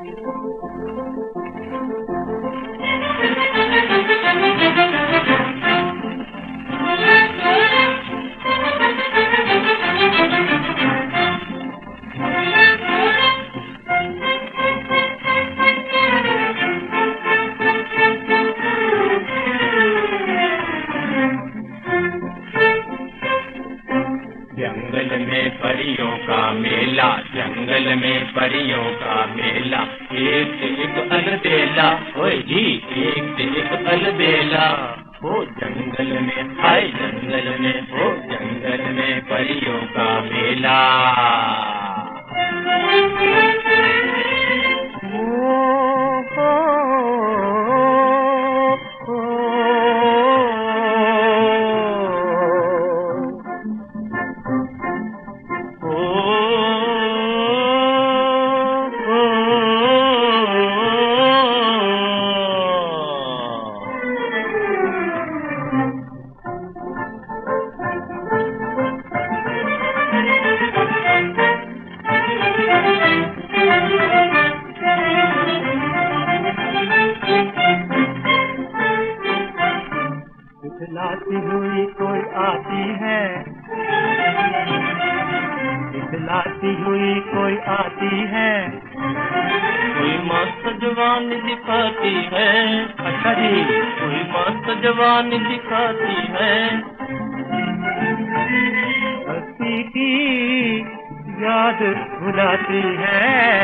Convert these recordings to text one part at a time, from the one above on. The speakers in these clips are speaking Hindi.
जंगल में परियों का मेला, जंगल में परियों का मेला, एक से एक अलबेला, ओए जी एक से एक अलबेला। हो जंगल में, हाय जंगल में, हो जंगल में परियों का मेला। इतलाती हुई कोई आती है, इतलाती हुई कोई आती है, कोई मस्त जवान दिखाती है। अच्छा जी, कोई मस्त जवान दिखाती है। बस्ती की याद भुलाती है,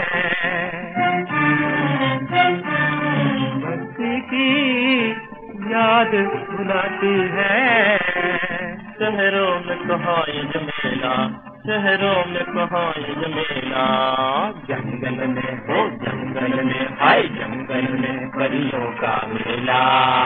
बस्ती की याद भुलाती है। शहरों में कहाँ ये जमेला, शहरों में कहाँ ये जमेला। जंगल में, हो जंगल में, हाय जंगल में परियों का मेला।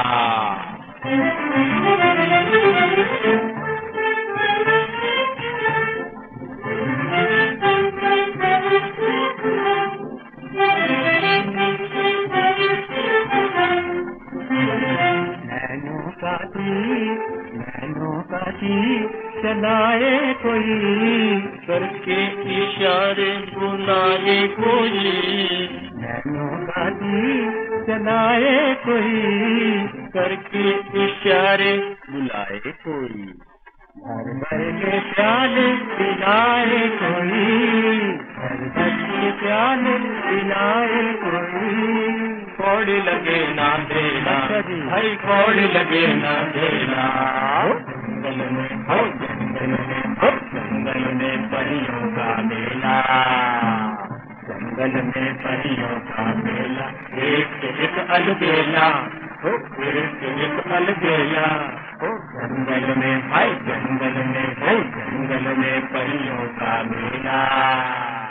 नैनों का तीर चलाए कोई, करके इशारे बुलाए कोई। नैनों का तीर चलाए कोई, करके इशारे बुलाए कोई। भर भर के प्याले पिलाए कोई, भर भर के प्याले पिलाए कोई। कौड़ी लगे ना देना, भाई कौड़ी लगे ना देना। जंगल में, हो जंगल में, हो जंगल में परियों का मेला। जंगल में परियों का मेला, एक से एक अलबेला, हो एक से एक अलबेला। हो जंगल में, हाय जंगल में, हो जंगल में परियों का मेला।